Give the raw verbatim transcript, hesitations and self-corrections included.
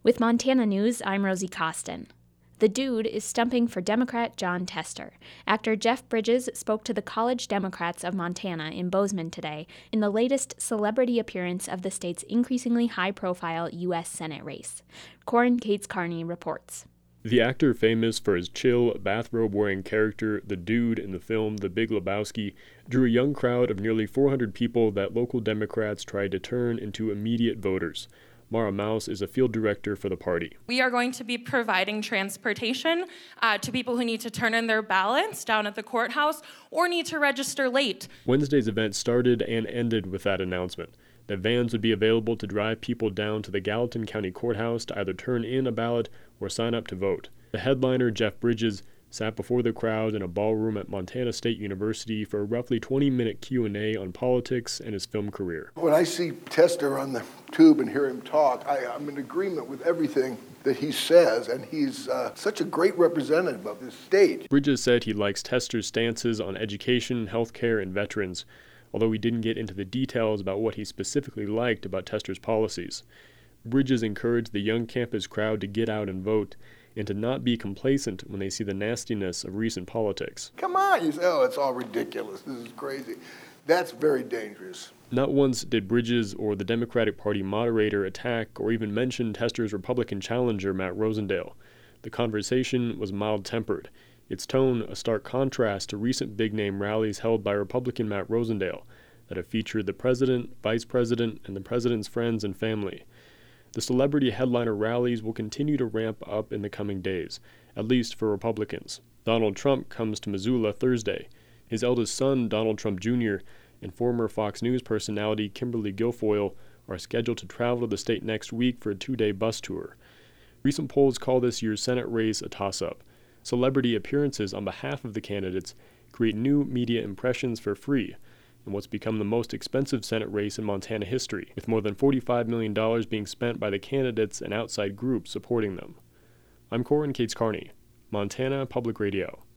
With Montana News, I'm Rosie Costin. The Dude is stumping for Democrat Jon Tester. Actor Jeff Bridges spoke to the College Democrats of Montana in Bozeman today in the latest celebrity appearance of the state's increasingly high-profile U S Senate race. Corin Cates Carney reports. The actor, famous for his chill, bathrobe-wearing character, the Dude, in the film The Big Lebowski, drew a young crowd of nearly four hundred people that local Democrats tried to turn into immediate voters. Mara Mouse is a field director for the party. We are going to be providing transportation uh, to people who need to turn in their ballots down at the courthouse or need to register late. Wednesday's event started and ended with that announcement. The vans would be available to drive people down to the Gallatin County Courthouse to either turn in a ballot or sign up to vote. The headliner, Jeff Bridges, sat before the crowd in a ballroom at Montana State University for a roughly twenty-minute Q and A on politics and his film career. When I see Tester on the tube and hear him talk, I, I'm in agreement with everything that he says, and he's uh, such a great representative of this state. Bridges said he likes Tester's stances on education, healthcare, and veterans, although he didn't get into the details about what he specifically liked about Tester's policies. Bridges encouraged the young campus crowd to get out and vote, and to not be complacent when they see the nastiness of recent politics. Come on, you say, oh, it's all ridiculous, this is crazy. That's very dangerous. Not once did Bridges or the Democratic Party moderator attack or even mention Tester's Republican challenger, Matt Rosendale. The conversation was mild-tempered, its tone a stark contrast to recent big-name rallies held by Republican Matt Rosendale that have featured the president, vice president, and the president's friends and family. The celebrity headliner rallies will continue to ramp up in the coming days, at least for Republicans. Donald Trump comes to Missoula Thursday. His eldest son, Donald Trump Junior, and former Fox News personality Kimberly Guilfoyle are scheduled to travel to the state next week for a two-day bus tour. Recent polls call this year's Senate race a toss-up. Celebrity appearances on behalf of the candidates create new media impressions for free in what's become the most expensive Senate race in Montana history, with more than forty-five million dollars being spent by the candidates and outside groups supporting them. I'm Corin Cates Carney, Montana Public Radio.